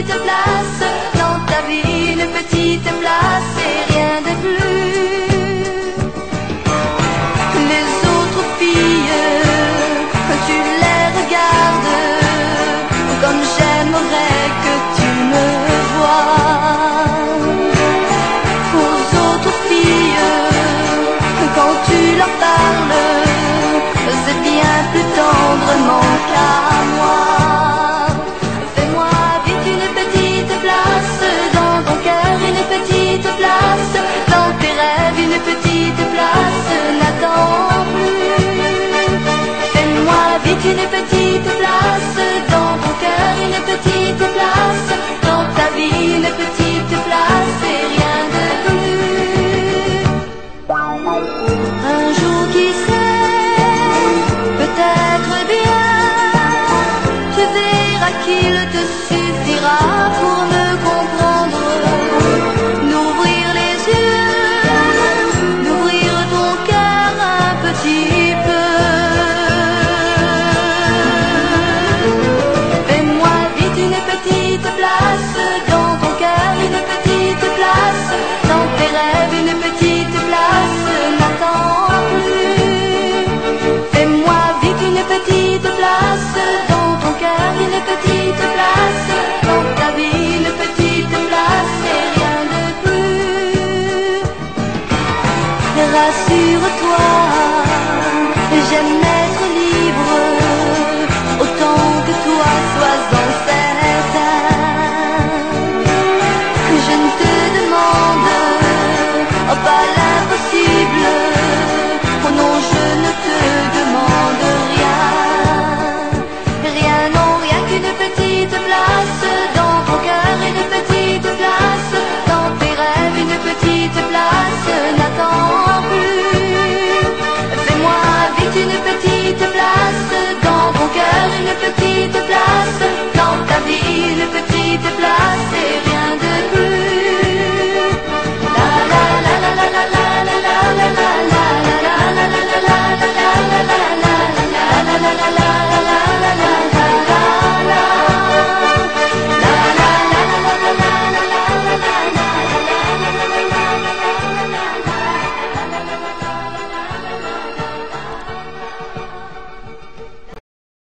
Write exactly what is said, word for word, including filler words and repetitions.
petite place dans ta vie, une petite place et rien de plus. Les autres filles, tu les regardes comme j'aimerais que tu me vois. Aux autres filles, quand tu leur parles, c'est bien plus tendrement qu'à moi. Fais-moi vite une petite place dans ton cœur, une petite place dans tes rêves, une petite place, n'attends plus. Fais-moi vite une petite place dans ton cœur, une petite place dans ta vie, une petite place et rien de plus. Un jour qui sait, peut-être bien, tu verras qu'il te suffira pour me comprendre, n'ouvrir les yeux, d'ouvrir ton cœur un petit peu. Fais-moi vite une petite place dans ton cœur, une petite place dans tes rêves, une petite place, n'attends plus. Fais-moi vite une petite place dans ton cœur, une petite place dans ta vie, une petite place et rien de plus. Rassure-toi,